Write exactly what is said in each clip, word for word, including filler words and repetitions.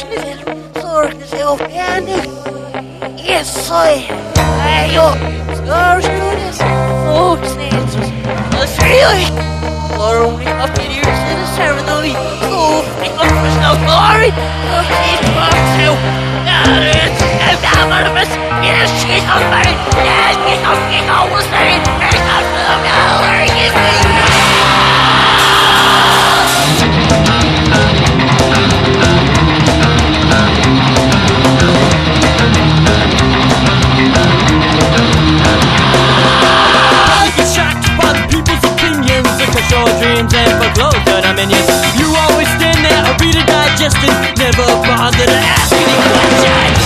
Yes, soy. Ayo, scourges, folks, answers. Let's really. Glory up in ears to the ceremony. Oh, I got personal glory. Oh, she's from two. Now it's anonymous. Yes, she's on me. Yes, she's on me. Almost there. There's not for the gallery. Yes, dreams and foreclosed dominions. You always stand there, a reader digesting, never bother to ask any questions.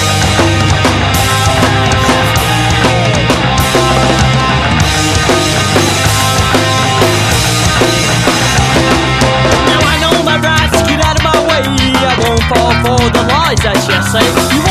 Now I know my rights, get out of my way. I won't fall for the lies that you say. You